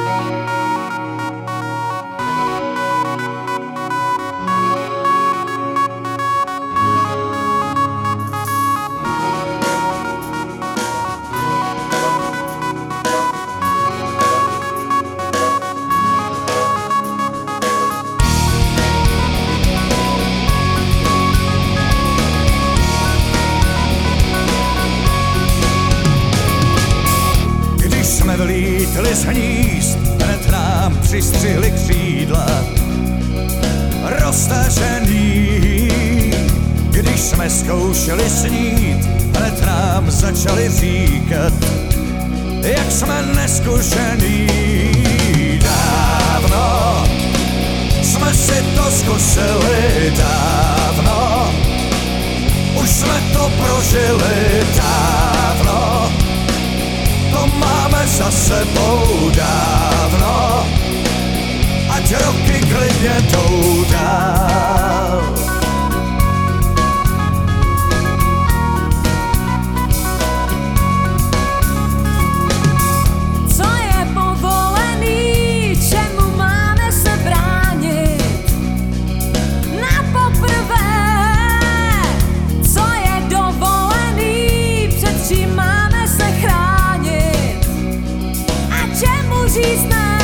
Vylítli z hnízd, hned nám přistřihli křídla. Roztažený, když jsme zkoušeli snít, hned nám začali říkat, jak jsme neskušený. Dávno jsme si to zkusili, dávno už jsme to prožili, dávno to máme za sebou, dávno, ať roky klidně jdou dál. Co je povolený, čemu máme se bránit? Na poprvé, co je dovolený, před čím máme se chránit? Čemu říct ne?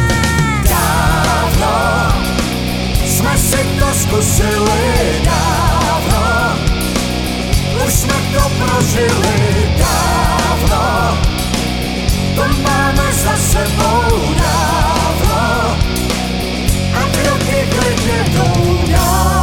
Dávno jsme si to zkusili, dávno už jsme to prožili, dávno to máme za sebou, dávno a kroky klidně jdou dál.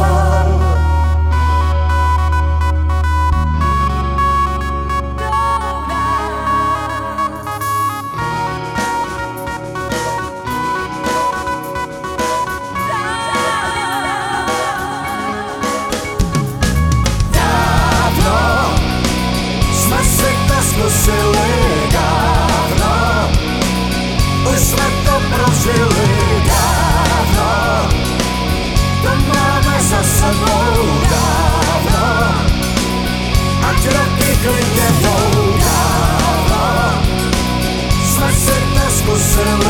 Zkusili dávno, už jsme to prožili, dávno to máme za sebou, dávno ať roky klidně jdou, dávno jsme si to zkusili.